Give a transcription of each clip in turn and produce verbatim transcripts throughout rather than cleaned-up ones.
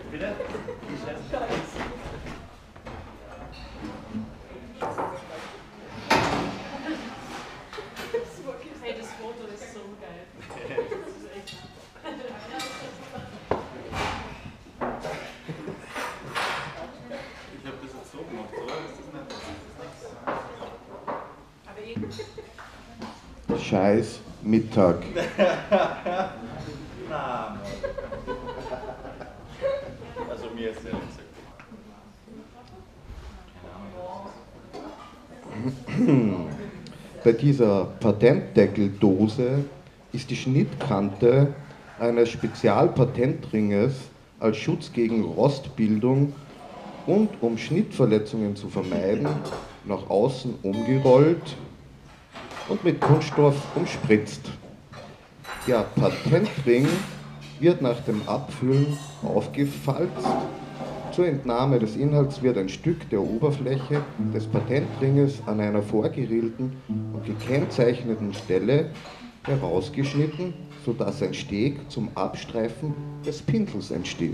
Bitte? Hey, das Foto ist so geil. Das ist echt. Ich habe das jetzt so gemacht, oder? Ist das nicht? Aber eh. Scheiß Mittag. Na, also mir ist ehrlich gesagt. Keine Ahnung. Bei dieser Patentdeckeldose ist die Schnittkante eines Spezialpatentringes als Schutz gegen Rostbildung und um Schnittverletzungen zu vermeiden, nach außen umgerollt und mit Kunststoff umspritzt. Der Patentring wird nach dem Abfüllen aufgefalzt. Zur Entnahme des Inhalts wird ein Stück der Oberfläche des Patentringes an einer vorgerillten und gekennzeichneten Stelle herausgeschnitten, sodass ein Steg zum Abstreifen des Pinsels entsteht.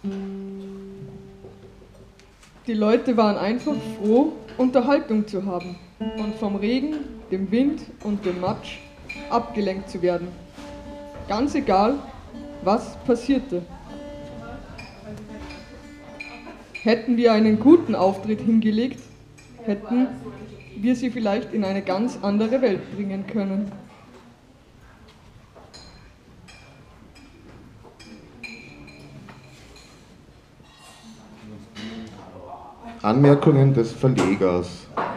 Die Leute waren einfach froh, Unterhaltung zu haben und vom Regen, dem Wind und dem Matsch abgelenkt zu werden. Ganz egal, was passierte. Hätten wir einen guten Auftritt hingelegt, hätten wir sie vielleicht in eine ganz andere Welt bringen können. Anmerkungen des Verlegers.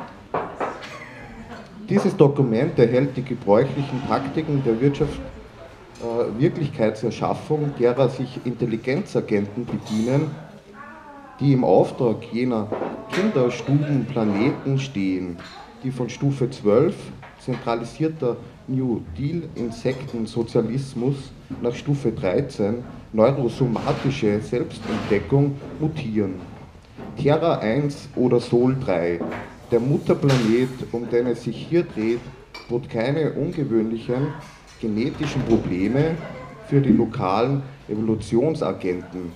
Dieses Dokument erhält die gebräuchlichen Praktiken der Wirtschaft, äh, Wirklichkeitserschaffung, derer sich Intelligenzagenten bedienen, die im Auftrag jener Kinderstubenplaneten stehen, die von Stufe zwölf, zentralisierter New Deal Insektensozialismus, nach Stufe dreizehn, neurosomatische Selbstentdeckung, mutieren. Terra eins oder Sol drei, der Mutterplanet, um den es sich hier dreht, bot keine ungewöhnlichen genetischen Probleme für die lokalen Evolutionsagenten.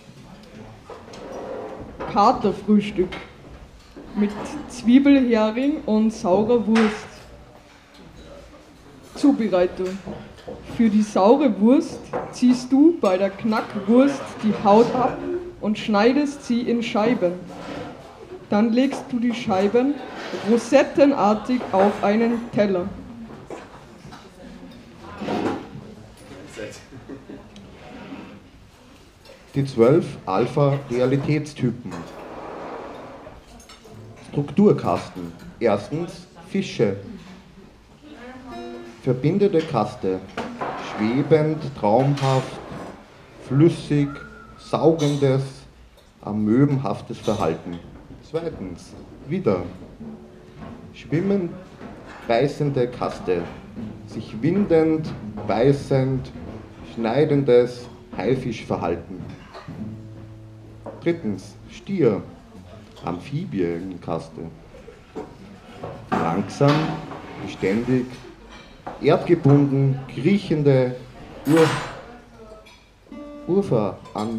Katerfrühstück mit Zwiebelhering und saurer Wurst. Zubereitung. Für die saure Wurst ziehst du bei der Knackwurst die Haut ab und schneidest sie in Scheiben. Dann legst du die Scheiben rosettenartig auf einen Teller. Die zwölf Alpha-Realitätstypen. Strukturkasten. Erstens Fische. Verbindende Kaste. Schwebend, traumhaft, flüssig, saugendes, amöbenhaftes Verhalten. Zweitens Widder. Schwimmend, beißende Kaste. Sich windend, beißend, schneidendes Haifischverhalten. Drittens Stier. Amphibienkaste. Langsam, beständig, erdgebunden, kriechende Ur Urveranlieferung.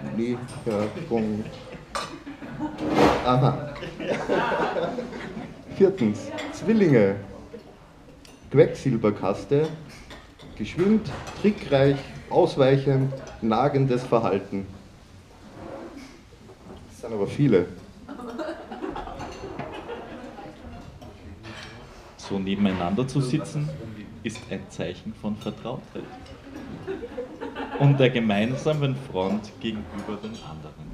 Aha. Viertens Zwillinge. Quecksilberkaste. Geschwind, trickreich, ausweichend, nagendes Verhalten. Das sind aber viele. So nebeneinander zu sitzen, ist ein Zeichen von Vertrautheit und der gemeinsamen Front gegenüber den anderen.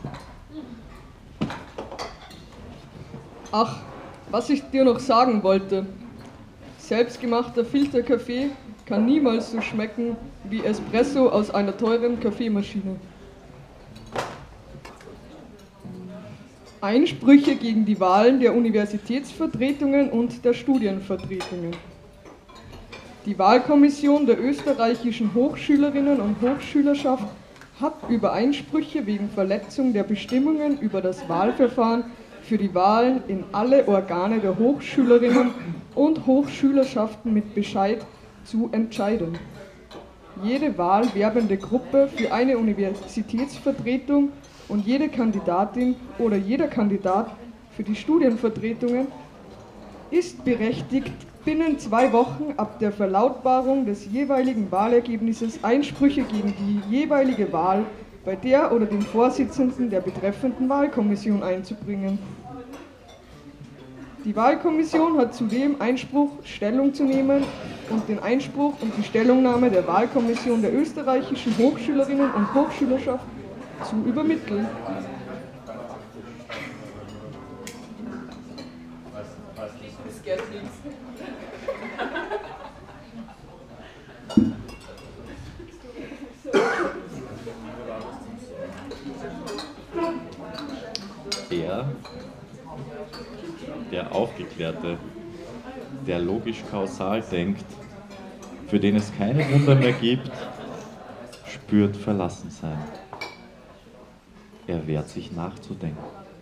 Ach, was ich dir noch sagen wollte. Selbstgemachter Filterkaffee kann niemals so schmecken wie Espresso aus einer teuren Kaffeemaschine. Einsprüche gegen die Wahlen der Universitätsvertretungen und der Studienvertretungen. Die Wahlkommission der österreichischen Hochschülerinnen und Hochschülerschaft hat über Einsprüche wegen Verletzung der Bestimmungen über das Wahlverfahren für die Wahlen in alle Organe der Hochschülerinnen und Hochschülerschaften mit Bescheid zu entscheiden. jede Wahl werbende Gruppe für eine Universitätsvertretung und jede Kandidatin oder jeder Kandidat für die Studienvertretungen ist berechtigt, binnen zwei Wochen ab der Verlautbarung des jeweiligen Wahlergebnisses Einsprüche gegen die jeweilige Wahl bei der oder dem Vorsitzenden der betreffenden Wahlkommission einzubringen. Die Wahlkommission hat zudem Einspruch, Stellung zu nehmen und den Einspruch und die Stellungnahme der Wahlkommission der österreichischen Hochschülerinnen und Hochschülerschaft zu übermitteln. Er, der Aufgeklärte, der logisch-kausal denkt, für den es keine Wunder mehr gibt, spürt Verlassensein. Er wehrt sich nachzudenken.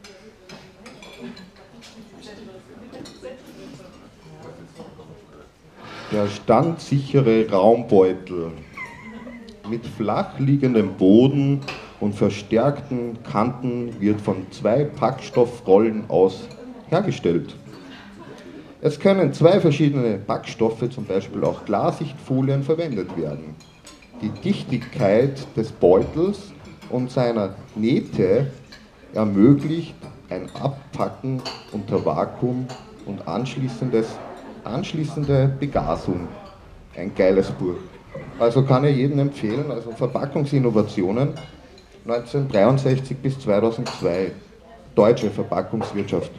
Der standsichere Raumbeutel mit flach liegendem Boden und verstärkten Kanten wird von zwei Packstoffrollen aus hergestellt. Es können zwei verschiedene Backstoffe, zum Beispiel auch Klarsichtfolien, verwendet werden. Die Dichtigkeit des Beutels und seiner Nähte ermöglicht ein Abpacken unter Vakuum und anschließendes, anschließende Begasung. Ein geiles Buch. Also kann ich jedem empfehlen, also Verpackungsinnovationen neunzehnhundertdreiundsechzig bis zweitausendzwei, deutsche Verpackungswirtschaft.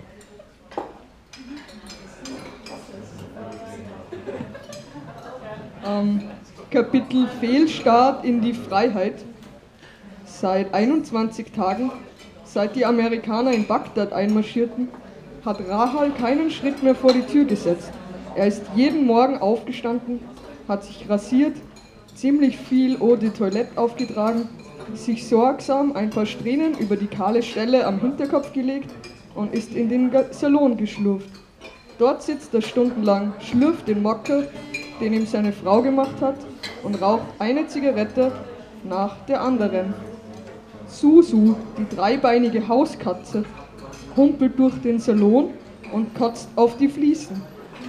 Ähm, Kapitel Fehlstart in die Freiheit. Seit einundzwanzig Tagen, seit die Amerikaner in Bagdad einmarschierten, hat Rahal keinen Schritt mehr vor die Tür gesetzt. Er ist jeden Morgen aufgestanden, hat sich rasiert, ziemlich viel Eau de Toilette aufgetragen, sich sorgsam ein paar Strähnen über die kahle Stelle am Hinterkopf gelegt und ist in den Salon geschlurft. Dort sitzt er stundenlang, schlürft den Mockel, den ihm seine Frau gemacht hat, und raucht eine Zigarette nach der anderen. Susu, die dreibeinige Hauskatze, humpelt durch den Salon und kotzt auf die Fliesen.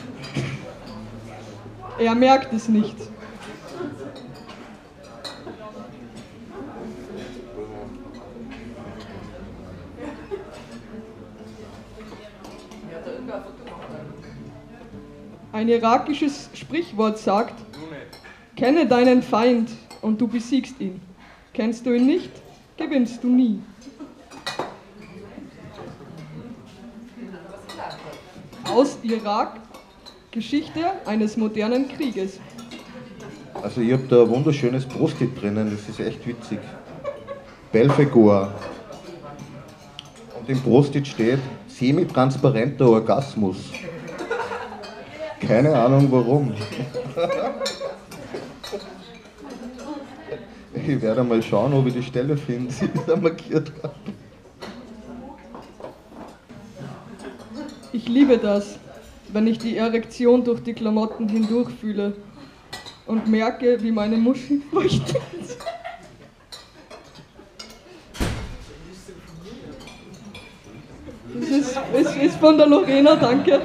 Er merkt es nicht. Ein irakisches Sprichwort sagt: Kenne deinen Feind und du besiegst ihn. Kennst du ihn nicht, gewinnst du nie. Aus Irak, Geschichte eines modernen Krieges. Also ich habe da ein wunderschönes Post-it drinnen, das ist echt witzig. Belfegor. Und im Post-it steht semi-transparenter Orgasmus. Keine Ahnung warum. Ich werde mal schauen, ob ich die Stelle finde, die ich da markiert habe. Ich liebe das, wenn ich die Erektion durch die Klamotten hindurch fühle und merke, wie meine Muscheln feucht sind. Das ist, es ist von der Lorena, danke.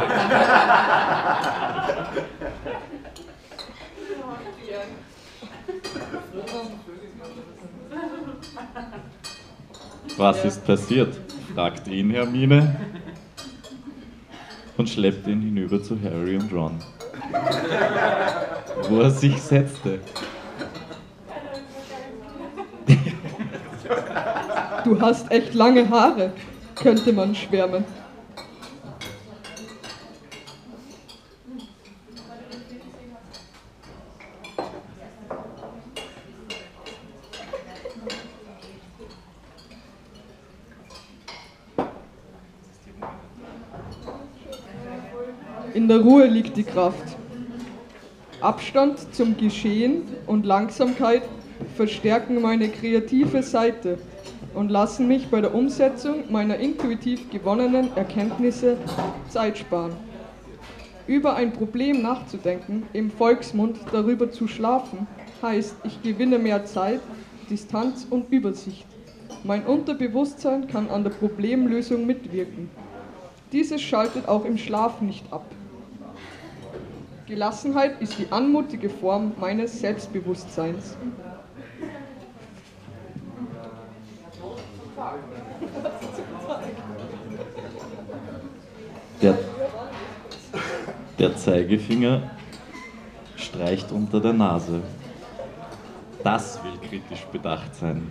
Was ist passiert? Fragt ihn Hermine und schleppt ihn hinüber zu Harry und Ron, wo er sich setzte. Du hast echt lange Haare, könnte man schwärmen. In der Ruhe liegt die Kraft. Abstand zum Geschehen und Langsamkeit verstärken meine kreative Seite und lassen mich bei der Umsetzung meiner intuitiv gewonnenen Erkenntnisse Zeit sparen. Über ein Problem nachzudenken, im Volksmund darüber zu schlafen, heißt, ich gewinne mehr Zeit, Distanz und Übersicht. Mein Unterbewusstsein kann an der Problemlösung mitwirken. Dieses schaltet auch im Schlaf nicht ab. Gelassenheit ist die anmutige Form meines Selbstbewusstseins. Der, der Zeigefinger streicht unter der Nase. Das will kritisch bedacht sein.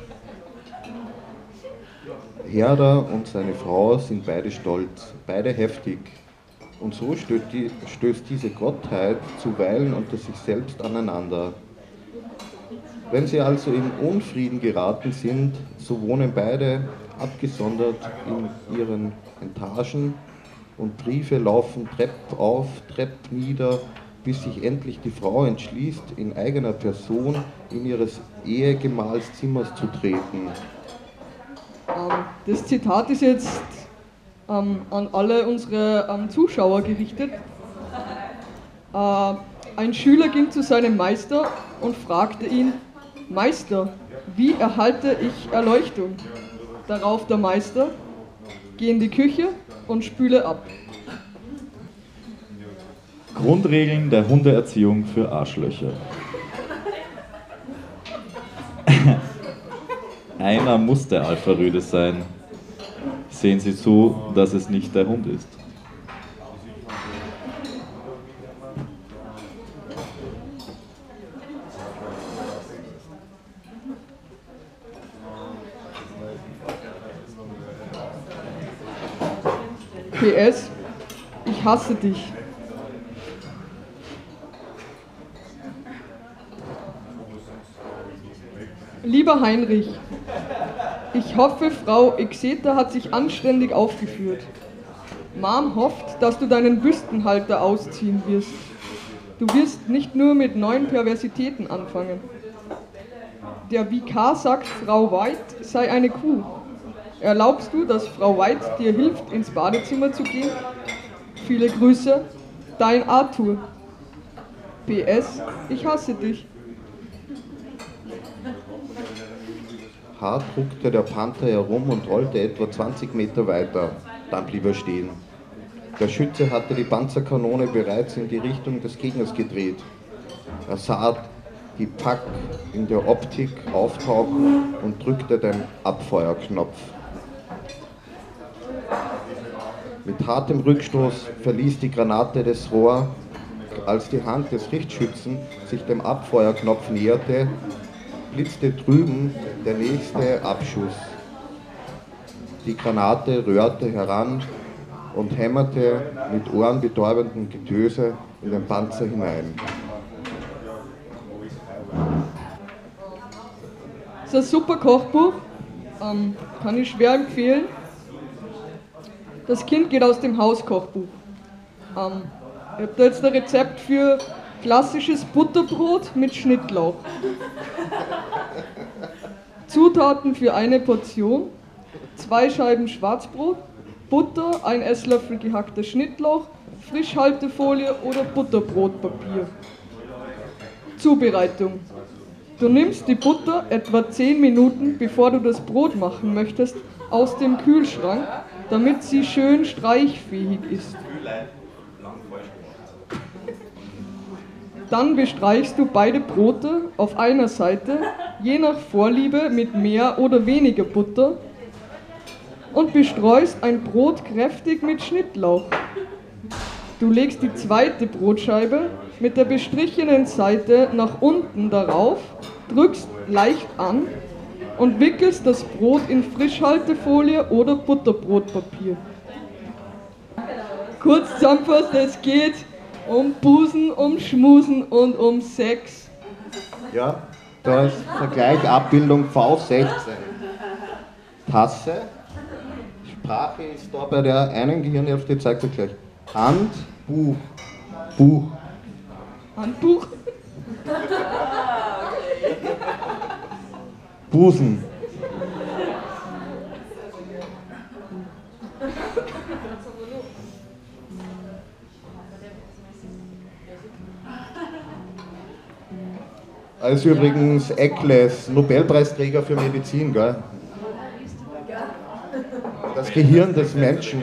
Herder und seine Frau sind beide stolz, beide heftig. Und so stößt, die, stößt diese Gottheit zuweilen unter sich selbst aneinander. Wenn sie also in Unfrieden geraten sind, so wohnen beide abgesondert in ihren Etagen und Briefe laufen Trepp auf, Trepp nieder, bis sich endlich die Frau entschließt, in eigener Person in ihres Ehegemahls Zimmers zu treten. Das Zitat ist jetzt ähm, an alle unsere ähm, Zuschauer gerichtet. Äh, ein Schüler ging zu seinem Meister und fragte ihn: Meister, wie erhalte ich Erleuchtung? Darauf der Meister: Geh in die Küche und spüle ab. Grundregeln der Hundeerziehung für Arschlöcher. Einer muss der Alpha-Rüde sein. Sehen Sie zu, dass es nicht der Hund ist. P S. Ich hasse dich. Lieber Heinrich, ich hoffe, Frau Exeter hat sich anständig aufgeführt. Mom hofft, dass du deinen Büstenhalter ausziehen wirst. Du wirst nicht nur mit neuen Perversitäten anfangen. Der Vikar sagt, Frau White sei eine Kuh. Erlaubst du, dass Frau White dir hilft, ins Badezimmer zu gehen? Viele Grüße, dein Arthur. P S. Ich hasse dich. Hart ruckte der Panther herum und rollte etwa zwanzig Meter weiter. Dann blieb er stehen. Der Schütze hatte die Panzerkanone bereits in die Richtung des Gegners gedreht. Er sah die Pack in der Optik auftauchen und drückte den Abfeuerknopf. Mit hartem Rückstoß verließ die Granate das Rohr. Als die Hand des Richtschützen sich dem Abfeuerknopf näherte, blitzte drüben der nächste Abschuss. Die Granate röhrte heran und hämmerte mit ohrenbetäubendem Getöse in den Panzer hinein. Das ist ein super Kochbuch, ähm, kann ich schwer empfehlen. Das Kind geht aus dem Hauskochbuch. Ähm, ich habe da jetzt ein Rezept für klassisches Butterbrot mit Schnittlauch. Zutaten für eine Portion: zwei Scheiben Schwarzbrot, Butter, ein Esslöffel gehackter Schnittlauch, Frischhaltefolie oder Butterbrotpapier. Zubereitung: Du nimmst die Butter etwa zehn Minuten, bevor du das Brot machen möchtest, aus dem Kühlschrank, damit sie schön streichfähig ist. Dann bestreichst du beide Brote auf einer Seite, je nach Vorliebe mit mehr oder weniger Butter, und bestreust ein Brot kräftig mit Schnittlauch. Du legst die zweite Brotscheibe mit der bestrichenen Seite nach unten darauf, drückst leicht an und wickelst das Brot in Frischhaltefolie oder Butterbrotpapier. Kurz zusammenfasst, es geht um Busen, um Schmusen und um Sex. Ja, da ist Vergleich Abbildung V sechzehn. Tasse. Sprache ist da bei der einen Gehirnhälfte, zeigt er gleich. Hand, Buch. Buch. Handbuch. Busen. Er ist übrigens Eccles, Nobelpreisträger für Medizin, gell? Das Gehirn des Menschen.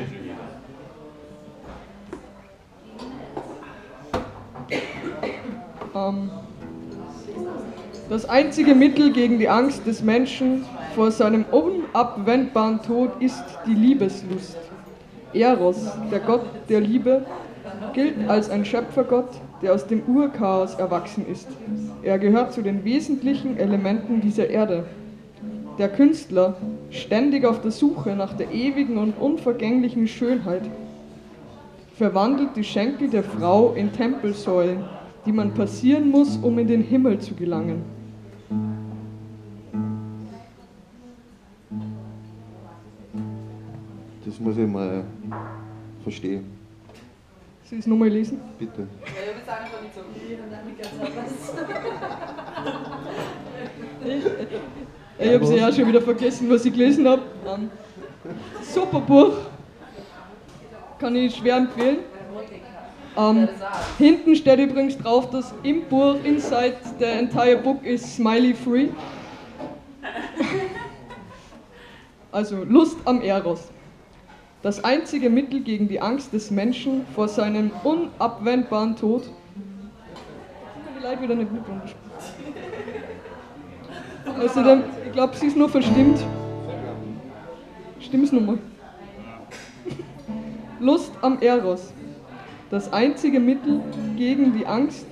Ähm, das einzige Mittel gegen die Angst des Menschen vor seinem unabwendbaren Tod ist die Liebeslust. Eros, der Gott der Liebe, gilt als ein Schöpfergott, der aus dem Urchaos erwachsen ist. Er gehört zu den wesentlichen Elementen dieser Erde. Der Künstler, ständig auf der Suche nach der ewigen und unvergänglichen Schönheit, verwandelt die Schenkel der Frau in Tempelsäulen, die man passieren muss, um in den Himmel zu gelangen. Das muss ich mal verstehen. Soll ich es nochmal lesen? Bitte. Ja, ich habe jetzt einfach nicht so viel und dann Ich, ich habe sie ja schon wieder vergessen, was ich gelesen habe. Um, super Buch. Kann ich schwer empfehlen. Um, hinten steht übrigens drauf, dass im Buch, inside the entire book is smiley free. Also Lust am Eros. Das einzige Mittel gegen die Angst des Menschen vor seinem unabwendbaren Tod. Ich kann die Leute wieder nicht mit Außerdem, ich glaube, sie ist nur verstimmt. Stimm's nochmal. Lust am Eros. Das einzige Mittel gegen die Angst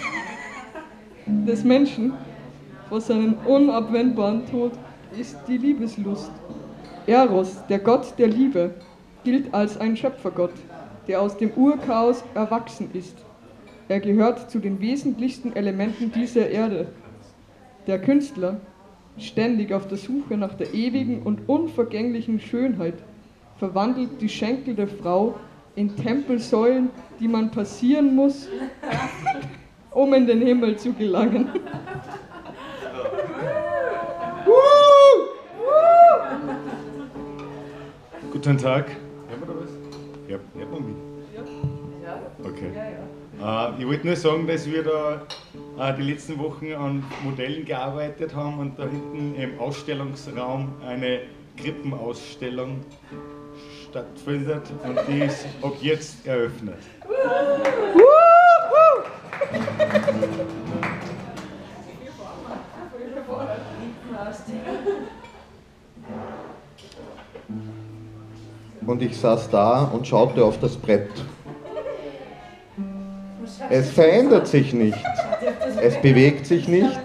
des Menschen vor seinem unabwendbaren Tod ist die Liebeslust. Eros, der Gott der Liebe, gilt als ein Schöpfergott, der aus dem Urchaos erwachsen ist. Er gehört zu den wesentlichsten Elementen dieser Erde. Der Künstler, ständig auf der Suche nach der ewigen und unvergänglichen Schönheit, verwandelt die Schenkel der Frau in Tempelsäulen, die man passieren muss, um in den Himmel zu gelangen. Guten Tag. Hören wir da was? Ja, hört man mich? Ja. Okay. Äh, ich wollte nur sagen, dass wir da äh, die letzten Wochen an Modellen gearbeitet haben und da hinten im Ausstellungsraum eine Krippenausstellung stattfindet und die ist ab jetzt eröffnet. Und ich saß da und schaute auf das Brett. Es verändert sich nicht. Es bewegt sich nicht.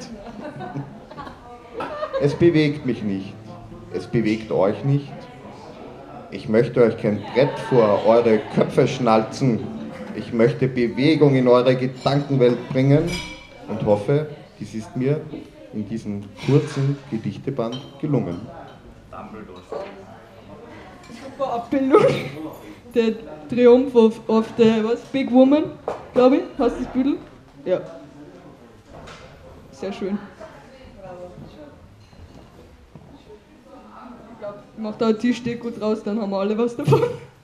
Es bewegt mich nicht. Es bewegt euch nicht. Ich möchte euch kein Brett vor eure Köpfe schnalzen. Ich möchte Bewegung in eure Gedankenwelt bringen und hoffe, dies ist mir in diesem kurzen Gedichteband gelungen. Super Abbildung. Der Triumph of, of the was? Big Woman, glaube ich, heißt das Büdel? Ja. Sehr schön. Ich glaube, ich mache da ein Tischdeko draus, dann haben wir alle was davon.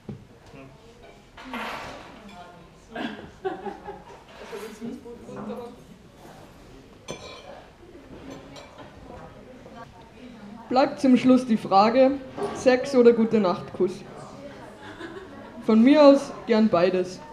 Bleibt zum Schluss die Frage, Sex oder Gute-Nacht-Kuss? Von mir aus gern beides.